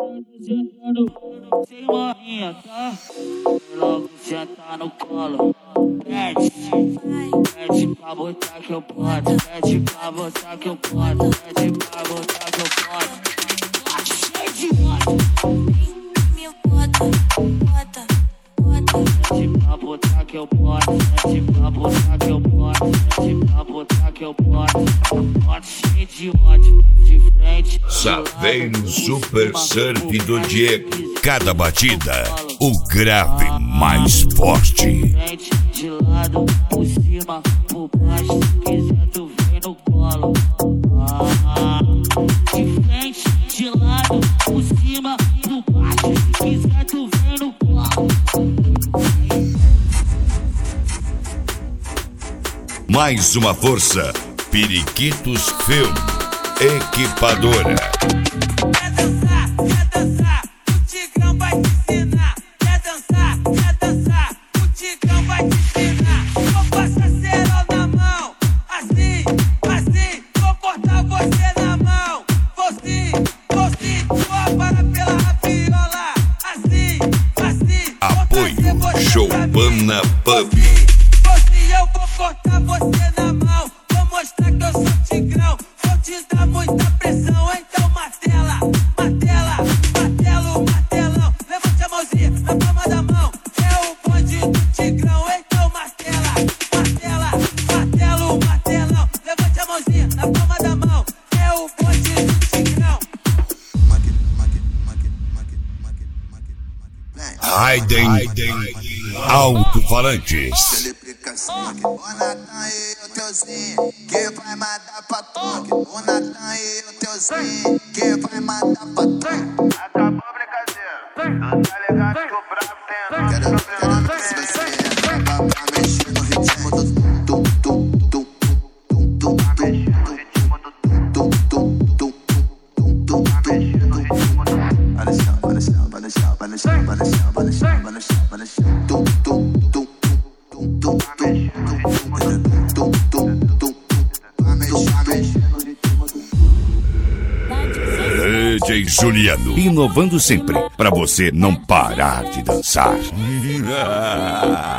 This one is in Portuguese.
Sem morrinha, tá? Logo sentar no colo. Pede pra botar que eu boto. Pede pra botar que eu boto. Pede pra botar que eu boto. Cheio de moto. Me bota, bota, bota. Pede pra botar que eu boto. Pede pra botar que eu boto. Pede pra botar que eu boto. Boto cheio de ódio. De frente. Saveiro Super Surf do Diego. Cada batida, o grave mais forte. De lado, por cima, por baixo. Se quiser tu vem no colo. De frente, de lado, por cima, por baixo. Se quiser tu vem no colo. Mais uma força, Periquitos Film, equipadora. Quer dançar, o Tigrão vai te ensinar. Quer dançar, o Tigrão vai te ensinar. Vou passar cerol na mão, assim, assim. Vou cortar você na mão, vou sim, vou parar pela rabiola, assim, assim. Apoio Choupana Pub. Eu vou cortar você na mão, vou mostrar que eu sou Tigrão. Vou te dar muita pressão, então martela, martela, martelo, martelão. Levante a mãozinha na palma da mão, é o bonde do Tigrão. Então martela, martela, martelo, martelão. Levante a mãozinha na palma da mão, é o bonde do Tigrão. Raiden Alto-Falantes. O Natan e o teuzinho que vai mandar pra toque. O Natan e o teuzinho que vai mandar pra toque. Acabou a brincadeira, tu tá ligado que o brabo tem. Quero ver se você acaba pra mexer no ritmo do tum tum tum tum tum tum. Vai no chão, vai no chão, vai no chão, vai no chão, vai no chão, vai no chão, vai no chão, vai no chão. Tum tum tum tum tum tum. DJ Juliano, inovando sempre, pra você não parar de dançar.